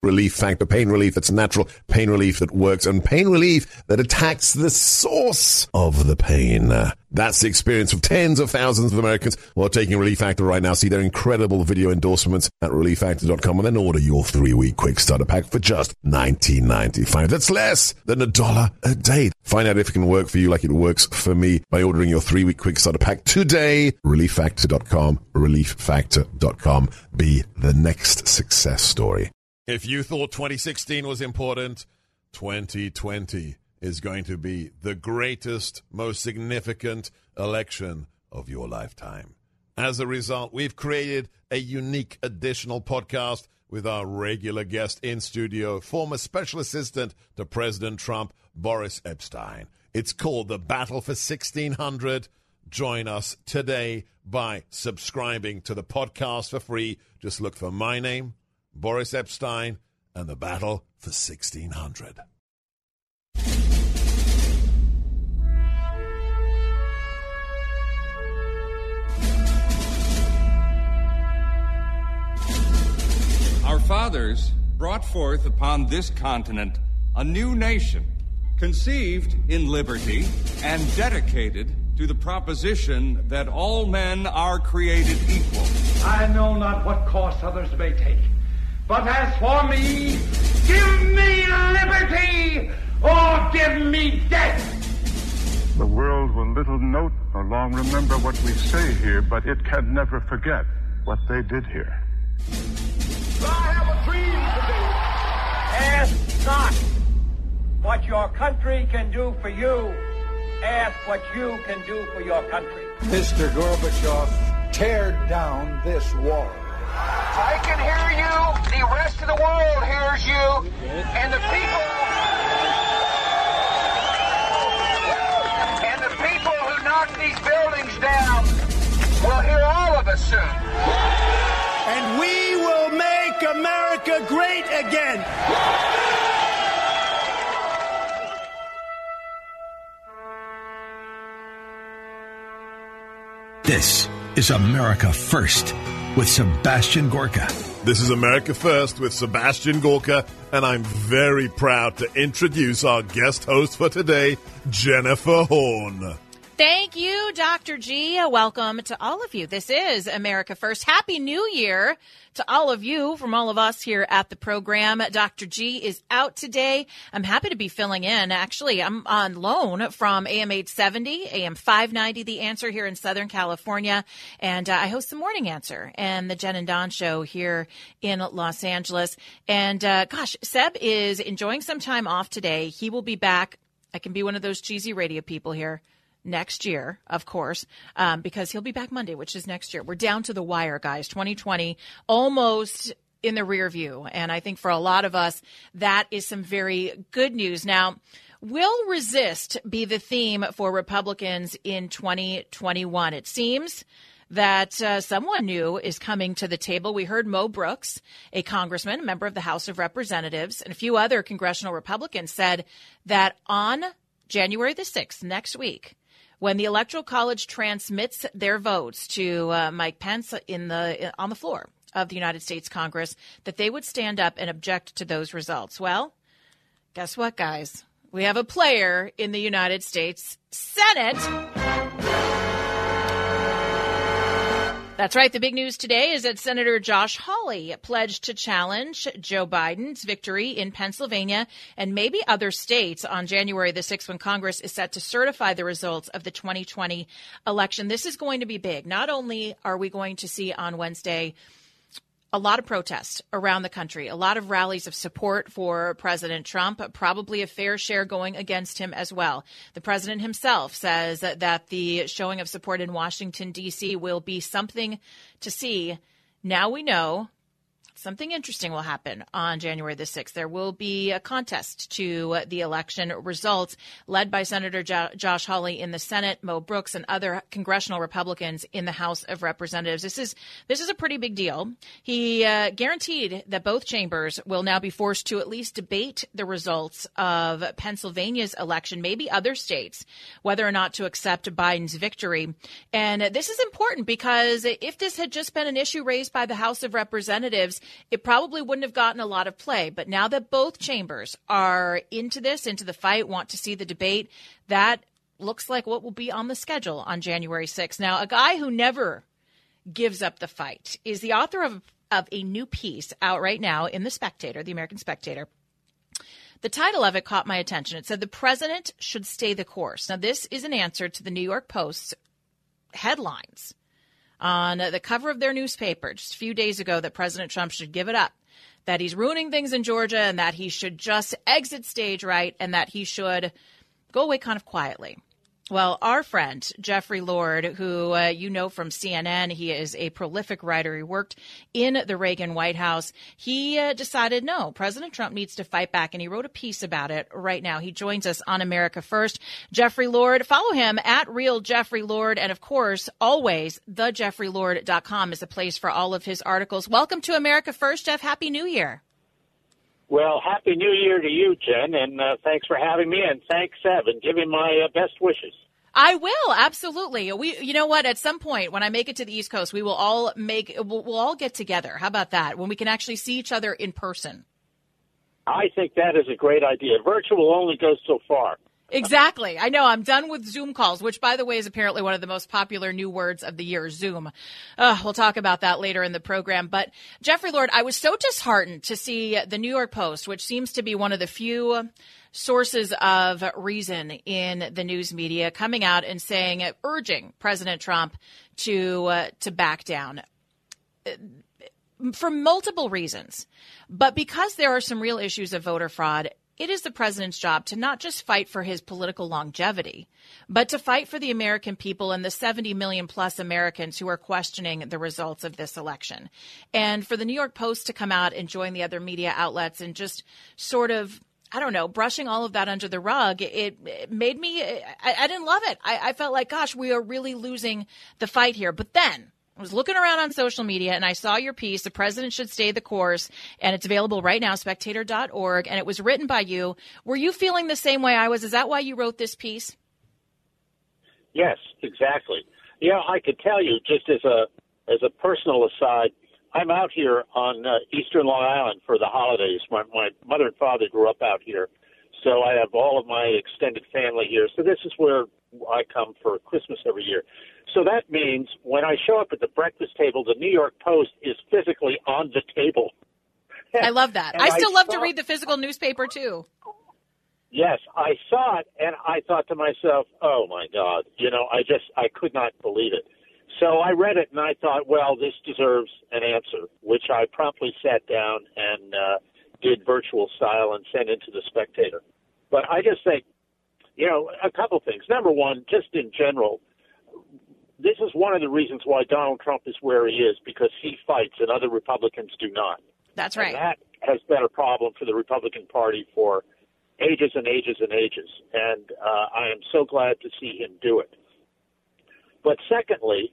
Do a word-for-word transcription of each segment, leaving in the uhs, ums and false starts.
Relief Factor. Pain relief that's natural, pain relief that works, and pain relief that attacks the source of the pain. That's the experience of tens of thousands of Americans who are taking Relief Factor right now. See their incredible video endorsements at relief factor dot com and then order your three-week quick starter pack for just nineteen ninety-five. That's less than a dollar a day. Find out if it can work for you like it works for me by ordering your three-week quick starter pack today. relief factor dot com. relief factor dot com. Be the next success story. If you thought twenty sixteen was important, twenty twenty is going to be the greatest, most significant election of your lifetime. As a result, we've created a unique additional podcast with our regular guest in studio, former special assistant to President Trump, Boris Epshteyn. It's called The Battle for sixteen hundred. Join us today by subscribing to the podcast for free. Just look for my name, Boris Epshteyn, and The Battle for sixteen hundred. Our fathers brought forth upon this continent a new nation, conceived in liberty and dedicated to the proposition that all men are created equal. I know not what course others may take, but as for me, give me liberty or give me death. The world will little note nor long remember what we say here, but it can never forget what they did here. I have a dream today. Ask not what your country can do for you. Ask what you can do for your country. Mister Gorbachev, tear down this wall. I can hear you. The rest of the world hears you. And the people... And the people who knock these buildings down will hear all of us soon. And we will make America great again. This is America First with Sebastian Gorka. This is America First with Sebastian Gorka, and I'm very proud to introduce our guest host for today, Jennifer Horn. Thank you, Doctor G. Welcome to all of you. This is America First. Happy New Year to all of you from all of us here at the program. Doctor G is out today. I'm happy to be filling in. Actually, I'm on loan from A M eight seventy, A M five ninety, The Answer here in Southern California. And uh, I host the Morning Answer and the Jen and Don Show here in Los Angeles. And uh, gosh, Seb is enjoying some time off today. He will be back. I can be one of those cheesy radio people here. Next year, of course, um, because he'll be back Monday, which is next year. We're down to the wire, guys. twenty twenty, almost in the rear view. And I think for a lot of us, that is some very good news. Now, will resist be the theme for Republicans in twenty twenty-one? It seems that uh, someone new is coming to the table. We heard Mo Brooks, a congressman, a member of the House of Representatives, and a few other congressional Republicans said that on January the sixth, next week, when the Electoral College transmits their votes to uh, Mike Pence in the on the floor of the United States Congress, that they would stand up and object to those results. Well, guess what, guys? We have a player in the United States Senate. That's right. The big news today is that Senator Josh Hawley pledged to challenge Joe Biden's victory in Pennsylvania and maybe other states on January the sixth when Congress is set to certify the results of the twenty twenty election. This is going to be big. Not only are we going to see on Wednesday a lot of protests around the country, a lot of rallies of support for President Trump, probably a fair share going against him as well. The president himself says that, that the showing of support in Washington, D C will be something to see. Now we know something interesting will happen on January the sixth. There will be a contest to the election results led by Senator jo- Josh Hawley in the Senate, Mo Brooks, and other congressional Republicans in the House of Representatives. This is this is a pretty big deal. He uh, guaranteed that both chambers will now be forced to at least debate the results of Pennsylvania's election, maybe other states, whether or not to accept Biden's victory. And this is important because if this had just been an issue raised by the House of Representatives, it probably wouldn't have gotten a lot of play. But now that both chambers are into this, into the fight, want to see the debate, that looks like what will be on the schedule on January sixth. Now, a guy who never gives up the fight is the author of, of a new piece out right now in The Spectator, the American Spectator. The title of it caught my attention. It said, "The president should stay the course." Now, this is an answer to the New York Post's headlines on the cover of their newspaper just a few days ago that President Trump should give it up, that he's ruining things in Georgia, and that he should just exit stage right, and that he should go away kind of quietly. Well, our friend, Jeffrey Lord, who uh, you know from C N N, he is a prolific writer. He worked in the Reagan White House. He uh, decided, no, President Trump needs to fight back, and he wrote a piece about it right now. He joins us on America First. Jeffrey Lord, follow him at Real Jeffrey Lord. And, of course, always, the jeffrey lord dot com is a place for all of his articles. Welcome to America First, Jeff. Happy New Year. Well, Happy New Year to you, Jen, and uh, thanks for having me, and thanks, Evan. Give him my uh, best wishes. I will, absolutely. We, you know what? At some point, when I make it to the East Coast, we will all make, we'll, we'll all get together. How about that? When we can actually see each other in person. I think that is a great idea. Virtual only goes so far. Exactly. I know. I'm done with Zoom calls, which, by the way, is apparently one of the most popular new words of the year, Zoom. Uh, we'll talk about that later in the program. But, Jeffrey Lord, I was so disheartened to see the New York Post, which seems to be one of the few sources of reason in the news media, coming out and saying, urging President Trump to uh, to back down. For multiple reasons. But because there are some real issues of voter fraud, it is the president's job to not just fight for his political longevity, but to fight for the American people and the seventy million plus Americans who are questioning the results of this election. And for the New York Post to come out and join the other media outlets and just sort of, I don't know, brushing all of that under the rug, it, it made me, I, I didn't love it. I, I felt like, gosh, we are really losing the fight here. But then I was looking around on social media and I saw your piece, "The President Should Stay the Course," and it's available right now, spectator dot org, and it was written by you. Were you feeling the same way I was? Is that why you wrote this piece? Yes, exactly. Yeah, I could tell you, just as a as a personal aside, I'm out here on uh, Eastern Long Island for the holidays. My, my mother and father grew up out here, so I have all of my extended family here. So this is where I come for Christmas every year. So that means when I show up at the breakfast table, the New York Post is physically on the table. I love that. I still I love saw, to read the physical newspaper, too. Yes, I saw it, and I thought to myself, oh, my God, you know, I just, I could not believe it. So I read it, and I thought, well, this deserves an answer, which I promptly sat down and uh, did virtual style and sent into the Spectator. But I just think, you know, a couple things. Number one, just in general, this is one of the reasons why Donald Trump is where he is, because he fights and other Republicans do not. That's right. And that has been a problem for the Republican Party for ages and ages and ages. And uh, I am so glad to see him do it. But secondly,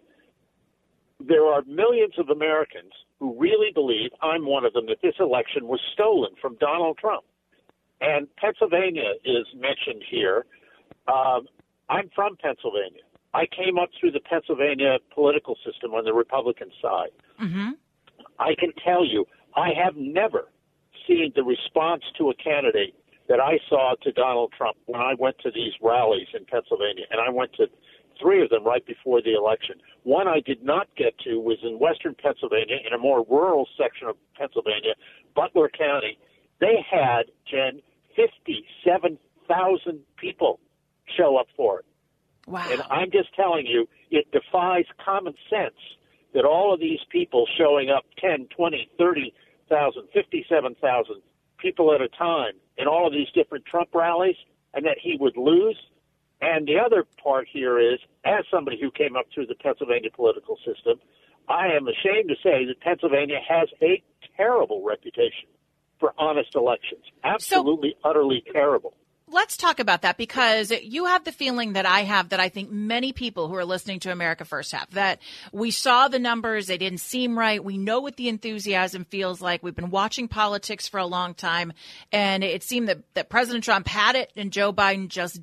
there are millions of Americans who really believe, I'm one of them, that this election was stolen from Donald Trump. And Pennsylvania is mentioned here. Um, I'm from Pennsylvania. I came up through the Pennsylvania political system on the Republican side. Mm-hmm. I can tell you, I have never seen the response to a candidate that I saw to Donald Trump when I went to these rallies in Pennsylvania, and I went to three of them right before the election. One I did not get to was in western Pennsylvania, in a more rural section of Pennsylvania, Butler County. They had, Jen, fifty-seven thousand people show up for it. Wow. And I'm just telling you, it defies common sense that all of these people showing up ten, twenty, thirty thousand, fifty-seven thousand people at a time in all of these different Trump rallies, and that he would lose. And the other part here is, as somebody who came up through the Pennsylvania political system, I am ashamed to say that Pennsylvania has a terrible reputation for honest elections. Absolutely, so, utterly terrible. Let's talk about that, because you have the feeling that I have, that I think many people who are listening to America First have, that we saw the numbers, they didn't seem right. We know what the enthusiasm feels like. We've been watching politics for a long time, and it seemed that, that President Trump had it and Joe Biden just didn't.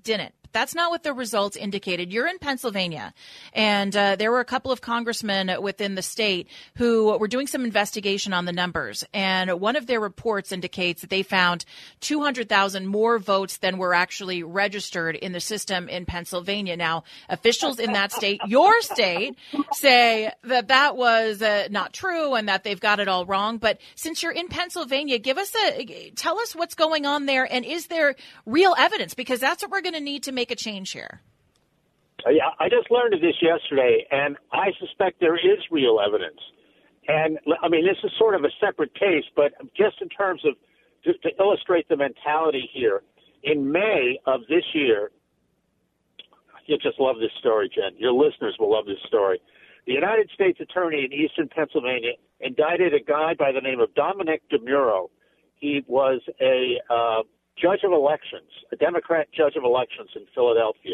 But that's not what the results indicated. You're in Pennsylvania, and uh, there were a couple of congressmen within the state who were doing some investigation on the numbers. And one of their reports indicates that they found two hundred thousand more votes than were actually registered in the system in Pennsylvania. Now, officials in that state, your state, say that that was uh, not true and that they've got it all wrong. But since you're in Pennsylvania, give us a tell us what's going on there, and is there real evidence? Because that's what we're going to need to make a change here. Yeah, I just learned of this yesterday, and I suspect there is real evidence. And, I mean, this is sort of a separate case, but just in terms of, to, to illustrate the mentality here, in May of this year, you'll just love this story, Jen. Your listeners will love this story. The United States Attorney in eastern Pennsylvania indicted a guy by the name of Dominic DeMuro. He was a uh, judge of elections, a Democrat judge of elections in Philadelphia.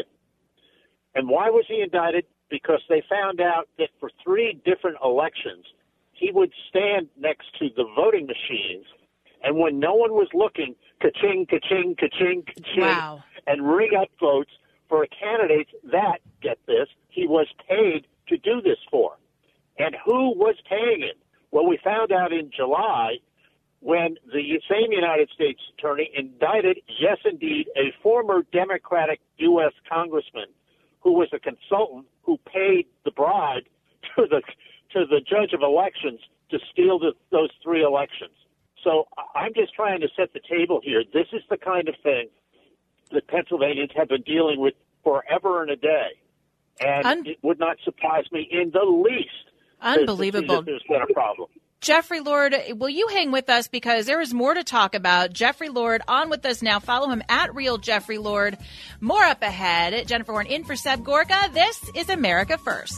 And why was he indicted? Because they found out that for three different elections, he would stand next to the voting machines, and when no one was looking, ka-ching, ka-ching, ka-ching, ka-ching, wow. and rig up votes for candidates that, get this, he was paid to do this for. And who was paying him? Well, we found out in July when the same United States Attorney indicted, yes, indeed, a former Democratic U S congressman who was a consultant who paid the bribe to the to the judge of elections to steal the, those three elections. So I'm just trying to set the table here. This is the kind of thing that Pennsylvanians have been dealing with forever and a day. And Un- it would not surprise me in the least. Unbelievable. That there's been a problem. Jeffrey Lord, will you hang with us because there is more to talk about. Jeffrey Lord on with us now. Follow him at Real Jeffrey Lord. More up ahead. Jennifer Horn in for Seb Gorka. This is America First.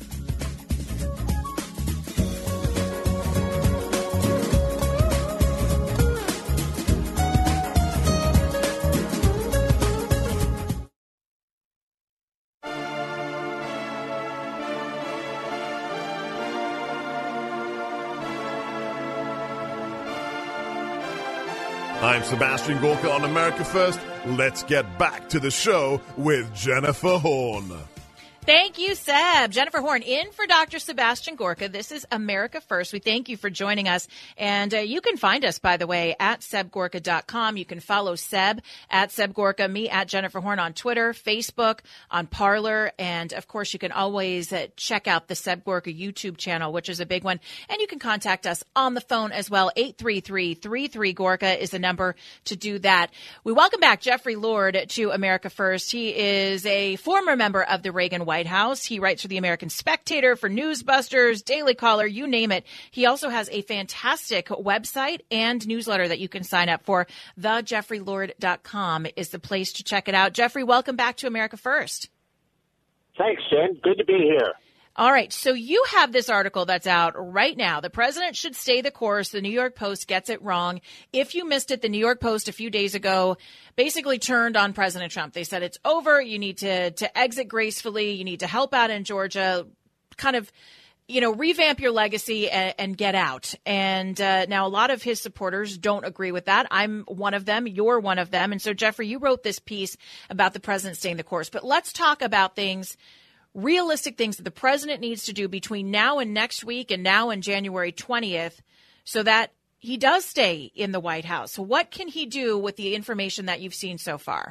I'm Sebastian Gorka on America First. Let's get back to the show with Jennifer Horn. Thank you, Seb. Jennifer Horn in for Doctor Sebastian Gorka. This is America First. We thank you for joining us. And uh, you can find us, by the way, at seb gorka dot com. You can follow Seb at Seb Gorka, me at Jennifer Horn on Twitter, Facebook, on Parler. And, of course, you can always uh, check out the Seb Gorka YouTube channel, which is a big one. And you can contact us on the phone as well. eight three three, three three, Gorka is the number to do that. We welcome back Jeffrey Lord to America First. He is a former member of the Reagan White House. He writes for the American Spectator, for Newsbusters, Daily Caller, you name it. He also has a fantastic website and newsletter that you can sign up for. the jeffrey lord dot com is the place to check it out. Jeffrey, welcome back to America First. Thanks, Jen. Good to be here. All right. So you have this article that's out right now. The president should stay the course. The New York Post gets it wrong. If you missed it, the New York Post a few days ago basically turned on President Trump. They said it's over. You need to, to exit gracefully. You need to help out in Georgia, kind of, you know, revamp your legacy and, and get out. And uh, now a lot of his supporters don't agree with that. I'm one of them. You're one of them. And so, Jeffrey, you wrote this piece about the president staying the course. But let's talk about things realistic things that the president needs to do between now and next week and now and January twentieth so that he does stay in the White House. So what can he do with the information that you've seen so far?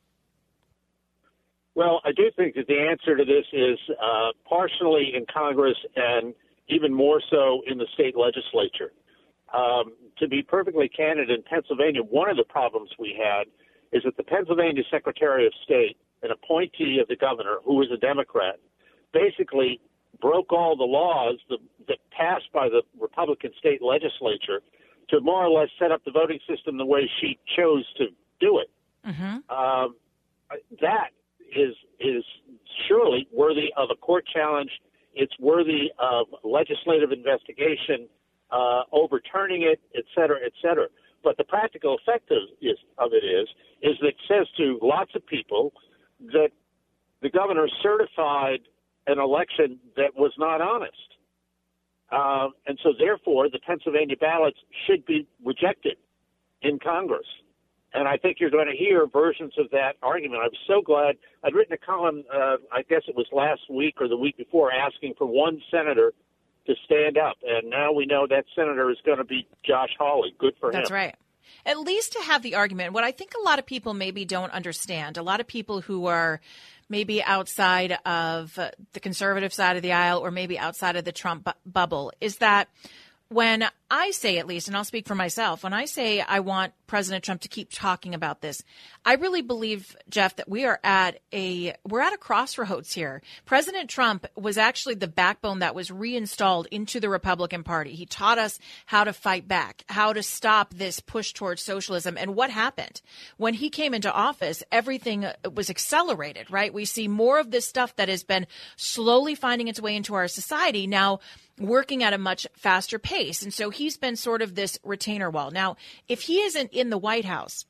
Well, I do think that the answer to this is uh, partially in Congress and even more so in the state legislature. Um, to be perfectly candid, in Pennsylvania, one of the problems we had is that the Pennsylvania Secretary of State, an appointee of the governor, who was a Democrat, basically broke all the laws that, that passed by the Republican state legislature to more or less set up the voting system the way she chose to do it. Mm-hmm. Um, that is is surely worthy of a court challenge. It's worthy of legislative investigation, uh, overturning it, et cetera, et cetera. But the practical effect of, is, of it is, is that it says to lots of people that the governor certified an election that was not honest. Uh, and so, therefore, the Pennsylvania ballots should be rejected in Congress. And I think you're going to hear versions of that argument. I was so glad. I'd written a column, uh, I guess it was last week or the week before, asking for one senator to stand up. And now we know that senator is going to be Josh Hawley. Good for him. That's right. At least to have the argument. What I think a lot of people maybe don't understand, a lot of people who are maybe outside of the conservative side of the aisle or maybe outside of the Trump bu- bubble, is that when I say, at least, and I'll speak for myself, when I say I want President Trump to keep talking about this, I really believe, Jeff, that we are at a we're at a crossroads here. President Trump was actually the backbone that was reinstalled into the Republican Party. He taught us how to fight back, how to stop this push towards socialism. And what happened? When he came into office, everything was accelerated, right? We see more of this stuff that has been slowly finding its way into our society now, working at a much faster pace. And so he's been sort of this retainer wall. Now, if he isn't in the White House,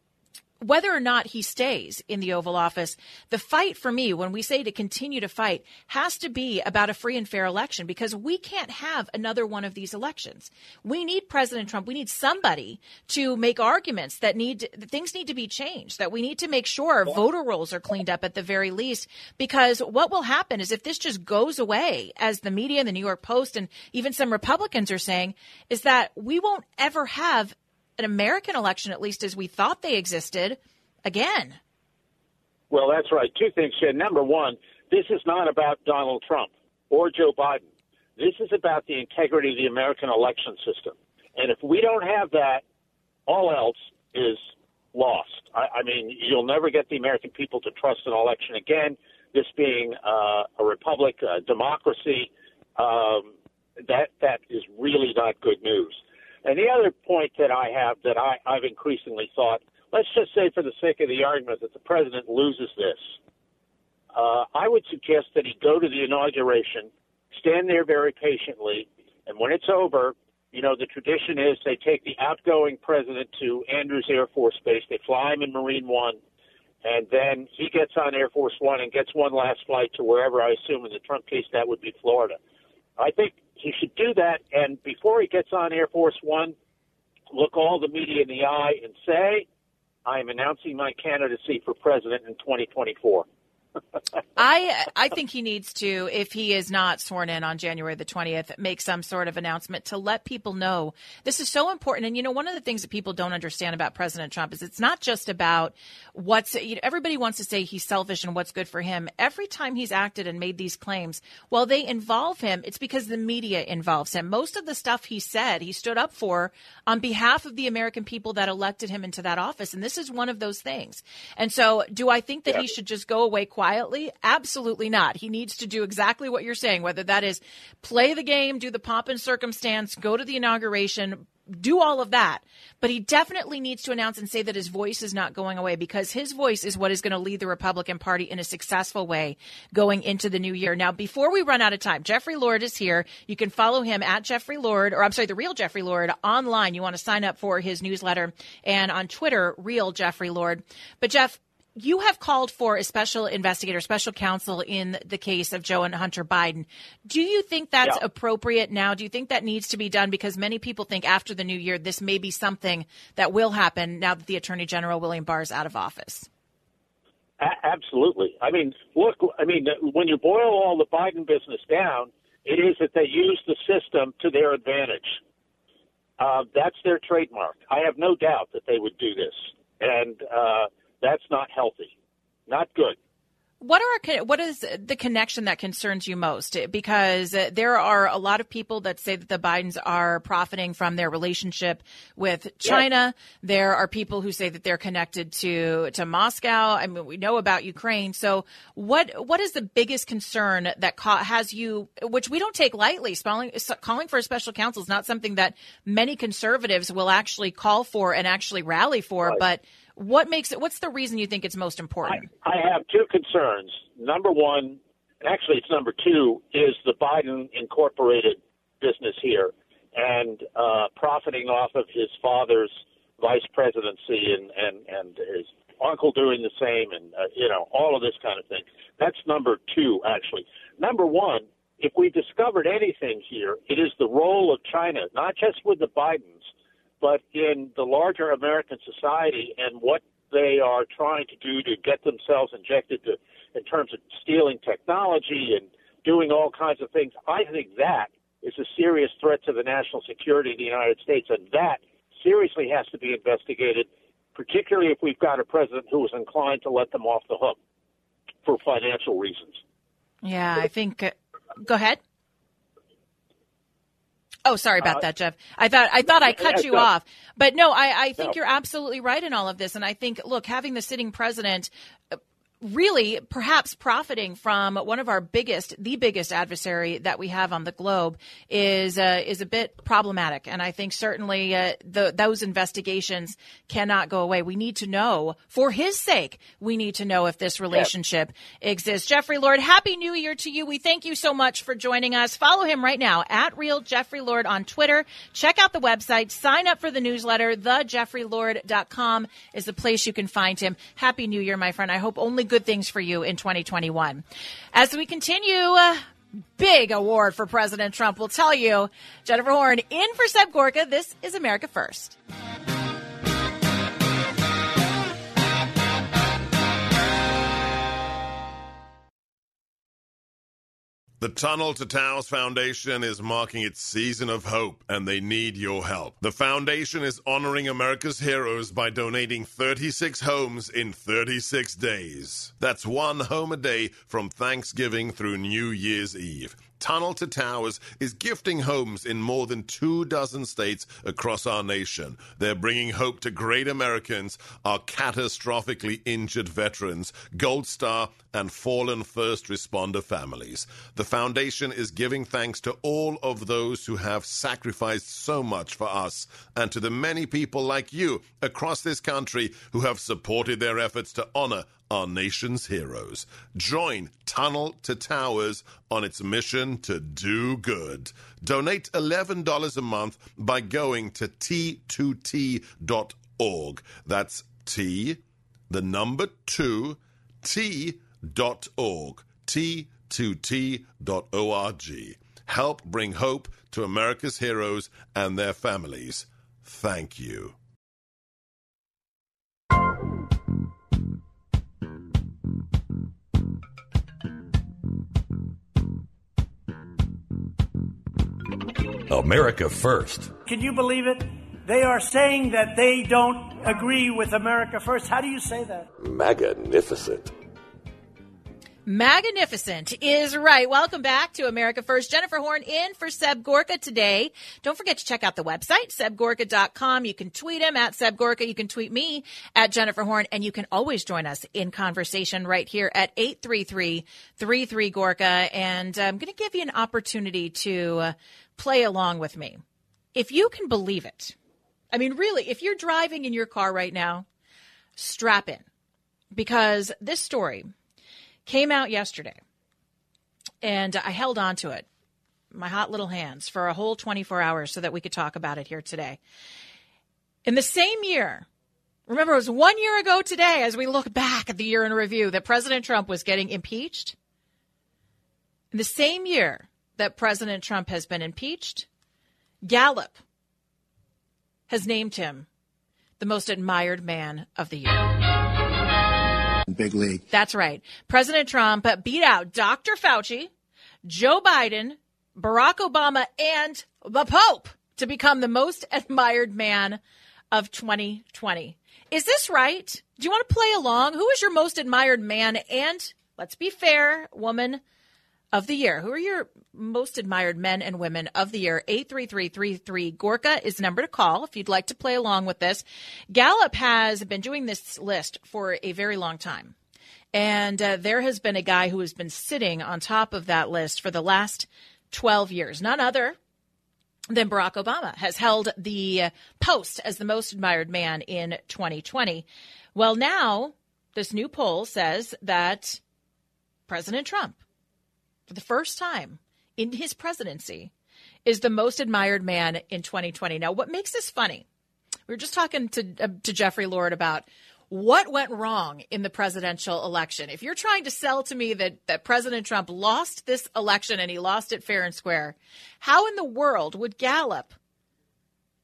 whether or not he stays in the Oval Office, the fight for me, when we say to continue to fight, has to be about a free and fair election, because we can't have another one of these elections. We need President Trump. We need somebody to make arguments that need that things need to be changed, that we need to make sure voter rolls are cleaned up at the very least, because what will happen is if this just goes away, as the media and the New York Post and even some Republicans are saying, is that we won't ever have an American election, at least as we thought they existed, again. Well, that's right. Two things, Jen. Number one, this is not about Donald Trump or Joe Biden. This is about the integrity of the American election system. And if we don't have that, all else is lost. I, I mean, you'll never get the American people to trust an election again. This being uh, a republic, a democracy, um, that that is really not good news. And the other point that I have that I, I've increasingly thought, let's just say for the sake of the argument that the president loses this, uh, I would suggest that he go to the inauguration, stand there very patiently, and when it's over, you know, the tradition is they take the outgoing president to Andrews Air Force Base, they fly him in Marine One, and then he gets on Air Force One and gets one last flight to wherever, I assume in the Trump case that would be Florida. I think he should do that, and before he gets on Air Force One, look all the media in the eye and say, I am announcing my candidacy for president in twenty twenty-four. I I think he needs to, if he is not sworn in on January the twentieth, make some sort of announcement to let people know this is so important. And, you know, one of the things that people don't understand about President Trump is it's not just about what's, you know, everybody wants to say he's selfish and what's good for him. Every time he's acted and made these claims, while they involve him, it's because the media involves him. Most of the stuff he said, he stood up for on behalf of the American people that elected him into that office. And this is one of those things. And so do I think that yeah. he should just go away quietly? Absolutely not. He needs to do exactly what you're saying, whether that is play the game, do the pomp and circumstance, go to the inauguration, do all of that. But he definitely needs to announce and say that his voice is not going away, because his voice is what is going to lead the Republican Party in a successful way going into the new year. Now, before we run out of time, Jeffrey Lord is here. You can follow him at Jeffrey Lord, or I'm sorry, the Real Jeffrey Lord online. You want to sign up for his newsletter, and on Twitter, Real Jeffrey Lord. But Jeff, you have called for a special investigator, special counsel in the case of Joe and Hunter Biden. Do you think that's yeah. appropriate now? Do you think that needs to be done? Because many people think after the new year, this may be something that will happen now that the Attorney General, William Barr, is out of office. A- absolutely. I mean, look, I mean, when you boil all the Biden business down, it is that they use the system to their advantage. Uh, that's their trademark. I have no doubt that they would do this. And, uh, that's not healthy, not good. What are what is the connection that concerns you most? Because there are a lot of people that say that the Bidens are profiting from their relationship with China. Yes. There are people who say that they're connected to to Moscow. I mean, we know about Ukraine. So what what is the biggest concern that ca- has you, which we don't take lightly, calling, calling for a special counsel is not something that many conservatives will actually call for and actually rally for, right. but What makes it? What's the reason you think it's most important? I, I have two concerns. Number one, actually it's number two, is the Biden Incorporated business here and uh, profiting off of his father's vice presidency and, and, and his uncle doing the same and, uh, you know, all of this kind of thing. That's number two, actually. Number one, if we discovered anything here, it is the role of China, not just with the Bidens, but in the larger American society and what they are trying to do to get themselves injected to, in terms of stealing technology and doing all kinds of things, I think that is a serious threat to the national security of the United States, and that seriously has to be investigated, particularly if we've got a president who is inclined to let them off the hook for financial reasons. Yeah, I think. Uh, go ahead. Oh, sorry about uh, that, Jeff. I thought I thought I cut you off, but no, I, I think no. you're absolutely right in all of this, and I think, look, having the sitting president really perhaps profiting from one of our biggest, the biggest adversary that we have on the globe is uh, is a bit problematic. And I think certainly uh, the, those investigations cannot go away. We need to know, for his sake, we need to know if this relationship yes. exists. Jeffrey Lord, Happy New Year to you. We thank you so much for joining us. Follow him right now at Real Jeffrey Lord on Twitter. Check out the website. Sign up for the newsletter. the jeffrey lord dot com is the place you can find him. Happy New Year, my friend. I hope only good things for you in twenty twenty-one. As we continue, uh, big award for President Trump. We'll tell you. Jennifer Horn in for Seb Gorka. This is America First. The Tunnel to Towers Foundation is marking its season of hope, and they need your help. The foundation is honoring America's heroes by donating thirty-six homes in thirty-six days. That's one home a day from Thanksgiving through New Year's Eve. Tunnel to Towers is gifting homes in more than two dozen states across our nation. They're bringing hope to great Americans, our catastrophically injured veterans, Gold Star, and fallen first responder families. The foundation is giving thanks to all of those who have sacrificed so much for us, and to the many people like you across this country who have supported their efforts to honor our nation's heroes. Join Tunnel to Towers on its mission to do good. Donate eleven dollars a month by going to T two T dot org. That's T, the number two, T dot org. T two T dot org. Help bring hope to America's heroes and their families. Thank you. America First. Can you believe it? They are saying that they don't agree with America First. How do you say that? Magnificent. Magnificent is right. Welcome back to America First. Jennifer Horn in for Seb Gorka today. Don't forget to check out the website, seb gorka dot com. You can tweet him at Seb Gorka. You can tweet me at Jennifer Horn. And you can always join us in conversation right here at eight three three, three three, Gorka. And I'm going to give you an opportunity to uh, play along with me. If you can believe it. I mean, really, if you're driving in your car right now, strap in. Because this story came out yesterday, and I held on to it, my hot little hands, for a whole twenty-four hours so that we could talk about it here today. In the same year, remember, it was one year ago today, as we look back at the year in review, that President Trump was getting impeached. In the same year that President Trump has been impeached, Gallup has named him the most admired man of the year. Big league. That's right. President Trump beat out Doctor Fauci, Joe Biden, Barack Obama, and the Pope to become the most admired man of twenty twenty. Is this right? Do you want to play along? Who is your most admired man and, let's be fair, woman of the year? Who are your most admired men and women of the year? eight three three, three three, Gorka is the number to call if you'd like to play along with this. Gallup has been doing this list for a very long time. And uh, there has been a guy who has been sitting on top of that list for the last twelve years. None other than Barack Obama has held the post as the most admired man in twenty twenty. Well, now this new poll says that President Trump, for the first time in his presidency, is the most admired man in twenty twenty. Now, what makes this funny? We were just talking to uh, to Jeffrey Lord about what went wrong in the presidential election. If you're trying to sell to me that, that President Trump lost this election and he lost it fair and square, how in the world would Gallup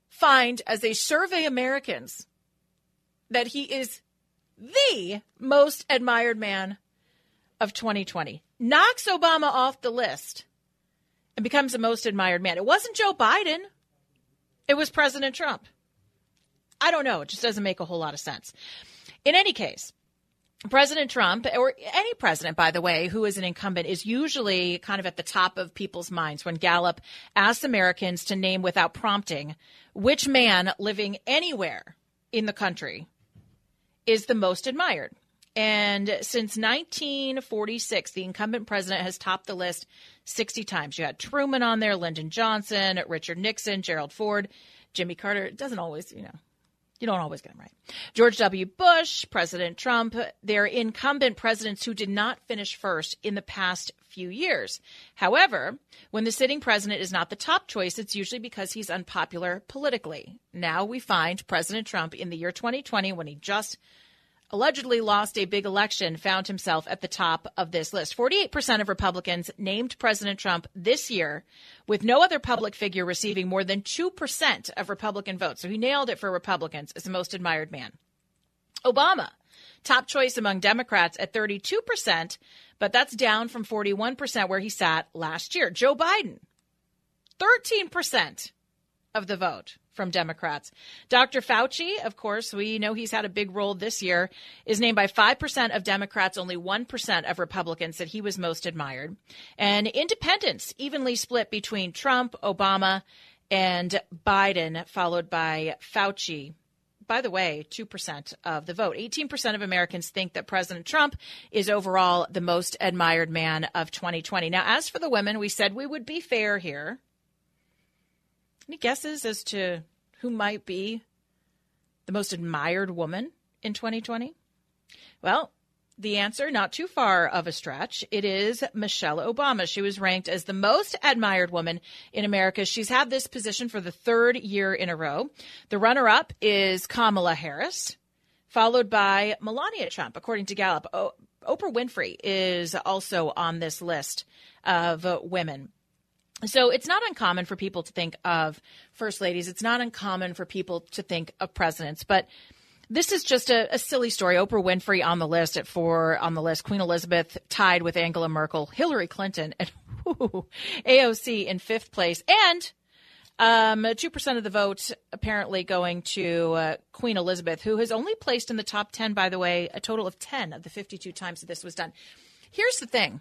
find as they survey Americans that he is the most admired man of twenty twenty. Knocks Obama off the list and becomes the most admired man. It wasn't Joe Biden. It was President Trump. I don't know. It just doesn't make a whole lot of sense. In any case, President Trump, or any president, by the way, who is an incumbent, is usually kind of at the top of people's minds when Gallup asks Americans to name without prompting which man living anywhere in the country is the most admired. And since nineteen forty-six, the incumbent president has topped the list sixty times. You had Truman on there, Lyndon Johnson, Richard Nixon, Gerald Ford, Jimmy Carter. It doesn't always, you know. You don't always get them right. George W. Bush, President Trump, they're incumbent presidents who did not finish first in the past few years. However, when the sitting president is not the top choice, it's usually because he's unpopular politically. Now we find President Trump in the year twenty twenty, when he just allegedly lost a big election, found himself at the top of this list. forty-eight percent of Republicans named President Trump this year, with no other public figure receiving more than two percent of Republican votes. So he nailed it for Republicans as the most admired man. Obama, top choice among Democrats at thirty-two percent, but that's down from forty-one percent where he sat last year. Joe Biden, thirteen percent of the vote from Democrats. Doctor Fauci, of course, we know he's had a big role this year, is named by five percent of Democrats. Only one percent of Republicans said he was most admired. And independents evenly split between Trump, Obama, and Biden, followed by Fauci. By the way, two percent of the vote. eighteen percent of Americans think that President Trump is overall the most admired man of twenty twenty. Now, as for the women, we said we would be fair here. Any guesses as to who might be the most admired woman in twenty twenty? Well, the answer, not too far of a stretch, it is Michelle Obama. She was ranked as the most admired woman in America. She's had this position for the third year in a row. The runner-up is Kamala Harris, followed by Melania Trump, according to Gallup. O- Oprah Winfrey is also on this list of uh, women. So it's not uncommon for people to think of first ladies. It's not uncommon for people to think of presidents. But this is just a, a silly story. Oprah Winfrey on the list at four on the list. Queen Elizabeth tied with Angela Merkel, Hillary Clinton, and ooh, A O C in fifth place. And um, two percent of the vote apparently going to uh, Queen Elizabeth, who has only placed in the top ten, by the way, a total of ten of the fifty-two times that this was done. Here's the thing.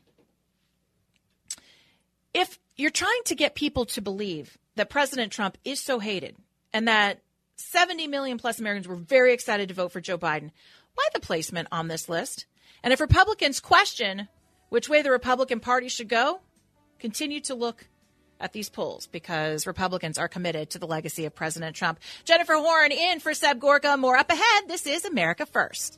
If you're trying to get people to believe that President Trump is so hated and that seventy million plus Americans were very excited to vote for Joe Biden, why the placement on this list? And if Republicans question which way the Republican Party should go, continue to look at these polls, because Republicans are committed to the legacy of President Trump. Jennifer Horn in for Seb Gorka. More up ahead. This is America First.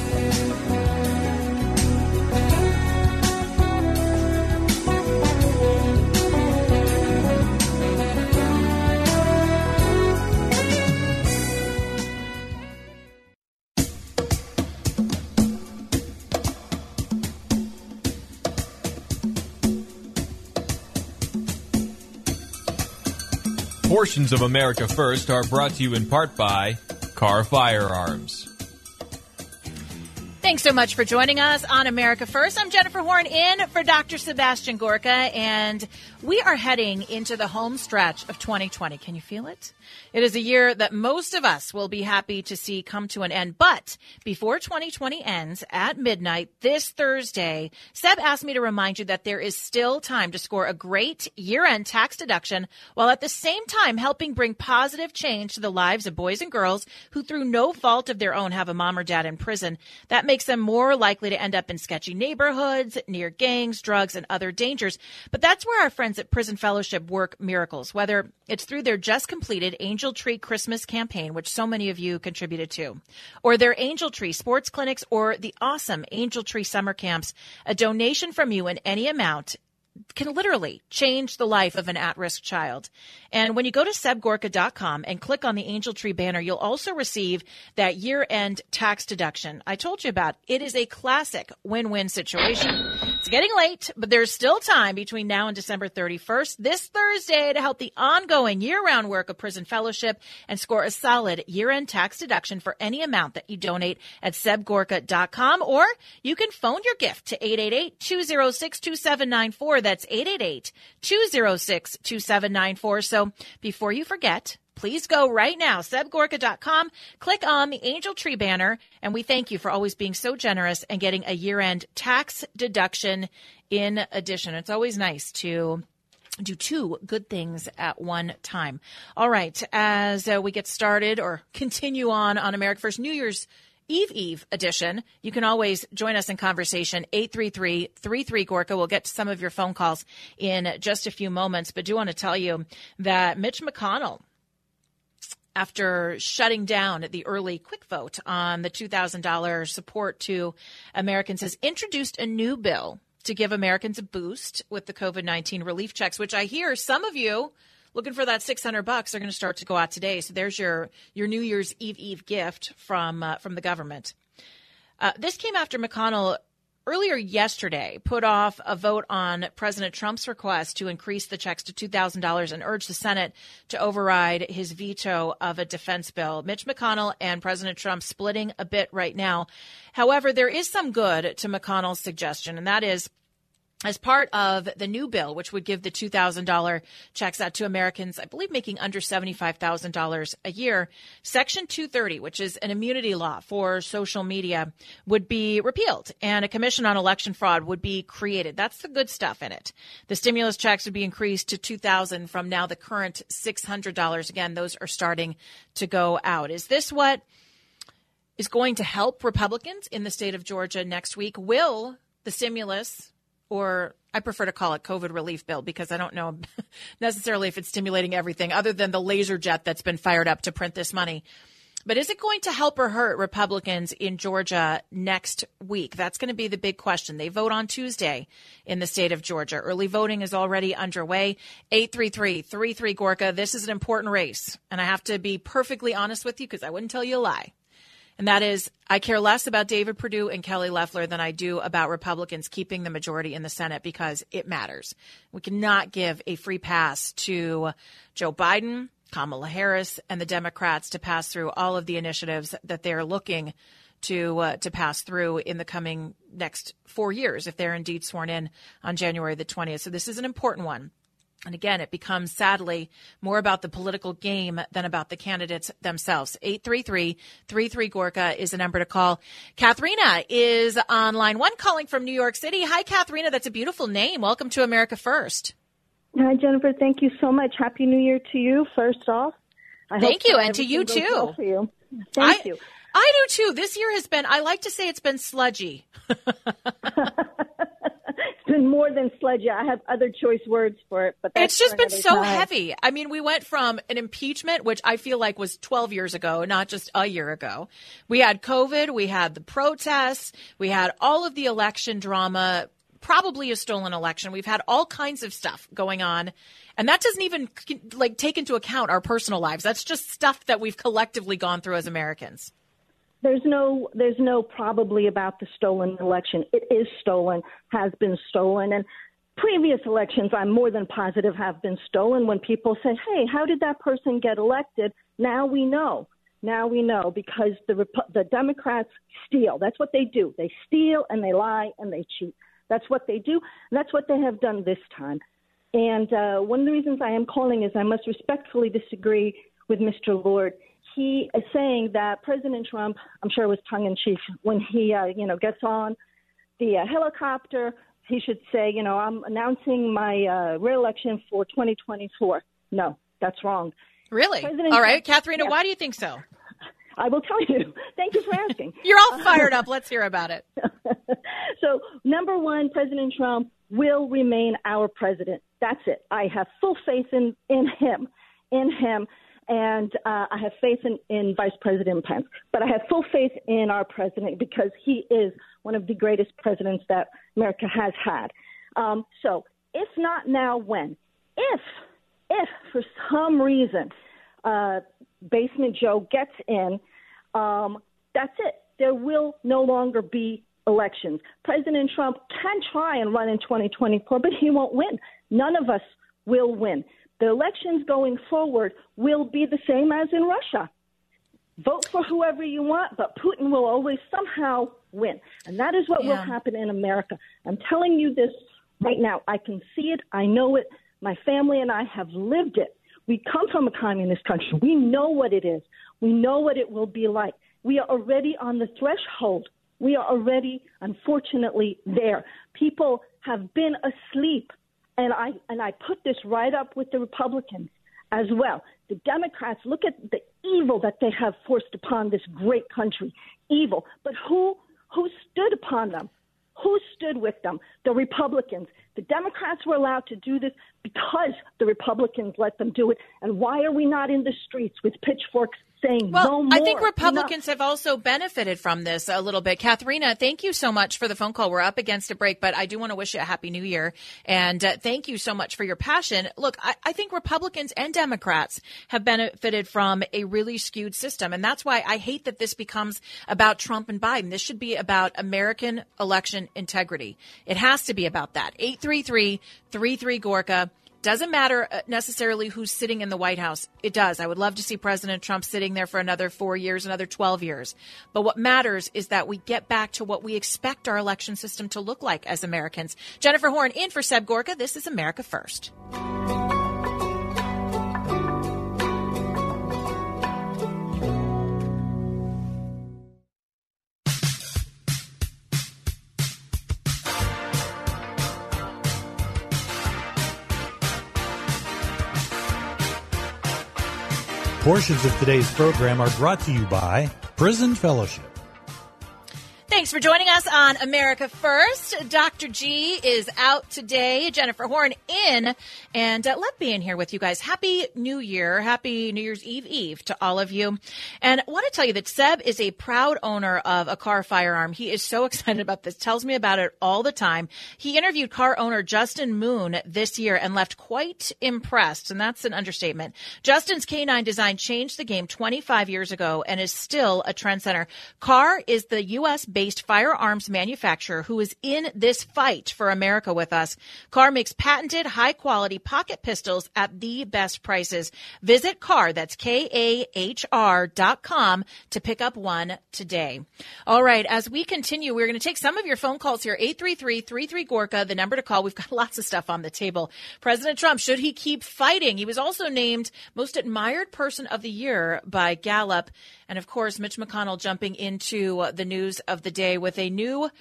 Portions of America First are brought to you in part by Carr Firearms. Thanks so much for joining us on America First. I'm Jennifer Horn in for Doctor Sebastian Gorka, and we are heading into the home stretch of twenty twenty. Can you feel it? It is a year that most of us will be happy to see come to an end. But before twenty twenty ends at midnight this Thursday, Seb asked me to remind you that there is still time to score a great year-end tax deduction while at the same time helping bring positive change to the lives of boys and girls who, through no fault of their own, have a mom or dad in prison. That makes them more likely to end up in sketchy neighborhoods, near gangs, drugs, and other dangers. But that's where our friends at Prison Fellowship work miracles, whether it's through their just completed Angel Tree Christmas campaign, which so many of you contributed to, or their Angel Tree sports clinics, or the awesome Angel Tree summer camps. A donation from you in any amount can literally change the life of an at-risk child. And when you go to seb gorka dot com and click on the Angel Tree banner, you'll also receive that year-end tax deduction I told you about. It is a classic win-win situation. It's getting late, but there's still time between now and December thirty-first, this Thursday, to help the ongoing year-round work of Prison Fellowship and score a solid year-end tax deduction for any amount that you donate at seb gorka dot com, or you can phone your gift to eight eight eight, two oh six, two seven nine four. That's eight eight eight, two oh six, two seven nine four. So before you forget, please go right now, seb gorka dot com, click on the Angel Tree banner, and we thank you for always being so generous and getting a year-end tax deduction in addition. It's always nice to do two good things at one time. All right, as uh, we get started or continue on on America First New Year's Eve Eve edition, you can always join us in conversation, eight three three, three three, Gorka. We'll get to some of your phone calls in just a few moments, but do want to tell you that Mitch McConnell, after shutting down the early quick vote on the two thousand dollars support to Americans, has introduced a new bill to give Americans a boost with the COVID nineteen relief checks, which I hear some of you looking for that six hundred bucks are going to start to go out today. So there's your, your New Year's Eve Eve gift from, uh, from the government. Uh, this came after McConnell earlier yesterday put off a vote on President Trump's request to increase the checks to two thousand dollars and urged the Senate to override his veto of a defense bill. Mitch McConnell and President Trump splitting a bit right now. However, there is some good to McConnell's suggestion, and that is, as part of the new bill, which would give the two thousand dollars checks out to Americans, I believe, making under seventy-five thousand dollars a year, Section two thirty, which is an immunity law for social media, would be repealed, and a commission on election fraud would be created. That's the good stuff in it. The stimulus checks would be increased to two thousand dollars from now the current six hundred dollars. Again, those are starting to go out. Is this what is going to help Republicans in the state of Georgia next week? Will the stimulus, or I prefer to call it COVID relief bill because I don't know necessarily if it's stimulating everything other than the laser jet that's been fired up to print this money. But is it going to help or hurt Republicans in Georgia next week? That's going to be the big question. They vote on Tuesday in the state of Georgia. Early voting is already underway. eight three three, three three, Gorka. This is an important race. And I have to be perfectly honest with you because I wouldn't tell you a lie. And that is, I care less about David Perdue and Kelly Loeffler than I do about Republicans keeping the majority in the Senate because it matters. We cannot give a free pass to Joe Biden, Kamala Harris, and the Democrats to pass through all of the initiatives that they're looking to uh, to pass through in the coming next four years if they're indeed sworn in on January the twentieth. So this is an important one. And again, it becomes, sadly, more about the political game than about the candidates themselves. eight three three, three three, Gorka is the number to call. Katharina is on line one calling from New York City. Hi, Katharina. That's a beautiful name. Welcome to America First. Hi, Jennifer. Thank you so much. Happy New Year to you, first off. I Thank you, and to you, too. Well for you. Thank I, you. I do, too. This year has been, I like to say it's been sludgy. It's been more than sludgy. I have other choice words for it, but that's it's just been so time. heavy. I mean, we went from an impeachment, which I feel like was twelve years ago, not just a year ago. We had COVID, we had the protests, we had all of the election drama, probably a stolen election. We've had all kinds of stuff going on, and that doesn't even like take into account our personal lives. That's just stuff that we've collectively gone through as Americans. There's no, there's no probably about the stolen election. It is stolen, has been stolen. And previous elections, I'm more than positive, have been stolen. When people say, hey, how did that person get elected? Now we know. Now we know because the the Democrats steal. That's what they do. They steal and they lie and they cheat. That's what they do. That's what they have done this time. And uh, one of the reasons I am calling is I must respectfully disagree with Mister Lord. He is saying that President Trump, I'm sure it was tongue-in-cheek, when he, uh, you know, gets on the uh, helicopter, he should say, you know, I'm announcing my uh, re-election for twenty twenty-four. No, that's wrong. Really? President all right, Trump, Katharina, yeah. Why do you think so? I will tell you. Thank you for asking. You're all fired up. Let's hear about it. So, number one, President Trump will remain our president. That's it. I have full faith in, in him, in him. And uh, I have faith in, in Vice President Pence. But I have full faith in our president because he is one of the greatest presidents that America has had. Um, so if not now, when? If, if for some reason uh, Basement Joe gets in, um, that's it. There will no longer be elections. President Trump can try and run in twenty twenty-four, but he won't win. None of us will win. The elections going forward will be the same as in Russia. Vote for whoever you want, but Putin will always somehow win. And that is what yeah. will happen in America. I'm telling you this right now. I can see it. I know it. My family and I have lived it. We come from a communist country. We know what it is. We know what it will be like. We are already on the threshold. We are already, unfortunately, there. People have been asleep. And I and I put this right up with the Republicans as well. The Democrats, look at the evil that they have forced upon this great country. Evil. But who who stood upon them? Who stood with them? The Republicans. The Democrats were allowed to do this because the Republicans let them do it. And why are we not in the streets with pitchforks saying well, no more? I think Republicans enough. have also benefited from this a little bit. Katharina, thank you so much for the phone call. We're up against a break, but I do want to wish you a happy new year. And uh, thank you so much for your passion. Look, I, I think Republicans and Democrats have benefited from a really skewed system. And that's why I hate that this becomes about Trump and Biden. This should be about American election integrity. It has to be about that. eight three three, three three, Gorka. Doesn't matter necessarily who's sitting in the White House. It does. I would love to see President Trump sitting there for another four years, another twelve years. But what matters is that we get back to what we expect our election system to look like as Americans. Jennifer Horn in for Seb Gorka. This is America First. Portions of today's program are brought to you by Prison Fellowship. Thanks for joining us on America First. Doctor G is out today. Jennifer Horn in. And uh, let me in here with you guys. Happy New Year. Happy New Year's Eve Eve to all of you. And I want to tell you that Seb is a proud owner of a car firearm. He is so excited about this. Tells me about it all the time. He interviewed car owner Justin Moon this year and left quite impressed. And that's an understatement. Justin's K nine design changed the game twenty-five years ago and is still a trendsetter. Carr is the U S based firearms manufacturer who is in this fight for America with us. Carr makes patented high-quality pocket pistols at the best prices. Visit Carr, that's K A H R dot com, to pick up one today. All right, as we continue, we're going to take some of your phone calls here. eight three three, three three, Gorka, the number to call. We've got lots of stuff on the table. President Trump, should he keep fighting? He was also named Most Admired Person of the Year by Gallup. And, of course, Mitch McConnell jumping into the news of the day with a new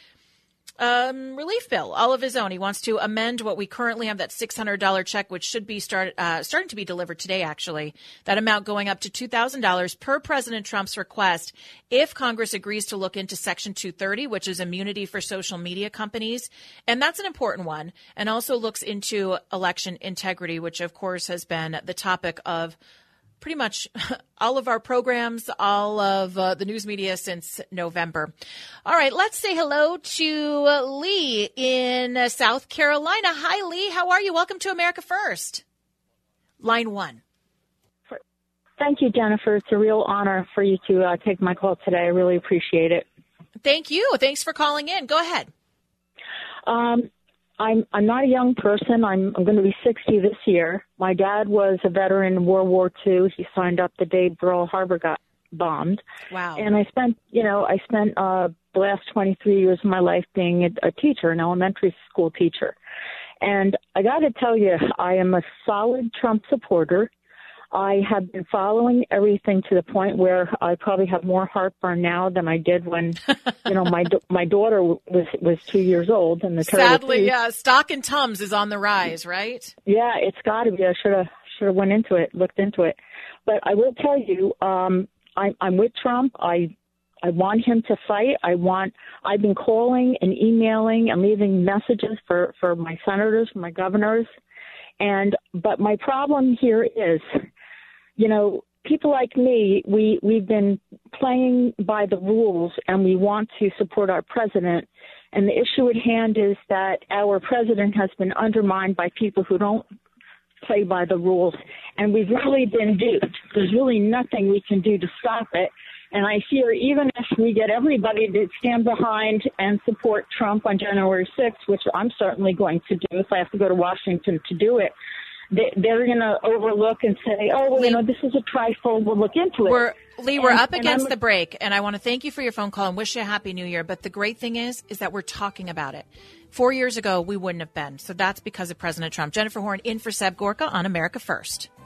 um, relief bill, all of his own. He wants to amend what we currently have, that six hundred dollars check, which should be start, uh, starting to be delivered today, actually. That amount going up to two thousand dollars per President Trump's request if Congress agrees to look into Section two thirty, which is immunity for social media companies. And that's an important one. And also looks into election integrity, which, of course, has been the topic of pretty much all of our programs, all of uh, the news media since November. All right, let's say hello to Lee in uh, South Carolina. Hi, Lee. How are you? Welcome to America First. Line one. Thank you, Jennifer. It's a real honor for you to uh, take my call today. I really appreciate it. Thank you. Thanks for calling in. Go ahead. Um, I'm I'm not a young person. I'm I'm going to be sixty this year. My dad was a veteran in World War Two. He signed up the day Pearl Harbor got bombed. Wow. And I spent, you know, I spent uh, the last twenty-three years of my life being a, a teacher, an elementary school teacher. And I got to tell you, I am a solid Trump supporter. I have been following everything to the point where I probably have more heartburn now than I did when, you know, my my daughter was was two years old. And the sadly, yeah, stock and Tums is on the rise, right? Yeah, it's got to be. I should have should have went into it, looked into it. But I will tell you, um, I'm I'm with Trump. I I want him to fight. I want. I've been calling and emailing and leaving messages for for my senators, my governors, and but my problem here is, you know, people like me, we, we've been playing by the rules and we want to support our president. And the issue at hand is that our president has been undermined by people who don't play by the rules. And we've really been duped. There's really nothing we can do to stop it. And I fear even if we get everybody to stand behind and support Trump on January sixth, which I'm certainly going to do if I have to go to Washington to do it, they, they're going to overlook and say, oh, well, Lee, you know, this is a trifle. We'll look into it. We're, Lee, we're and, up against and the break, and I want to thank you for your phone call and wish you a Happy New Year. But the great thing is, is that we're talking about it. Four years ago, we wouldn't have been. So that's because of President Trump. Jennifer Horn in for Seb Gorka on America First.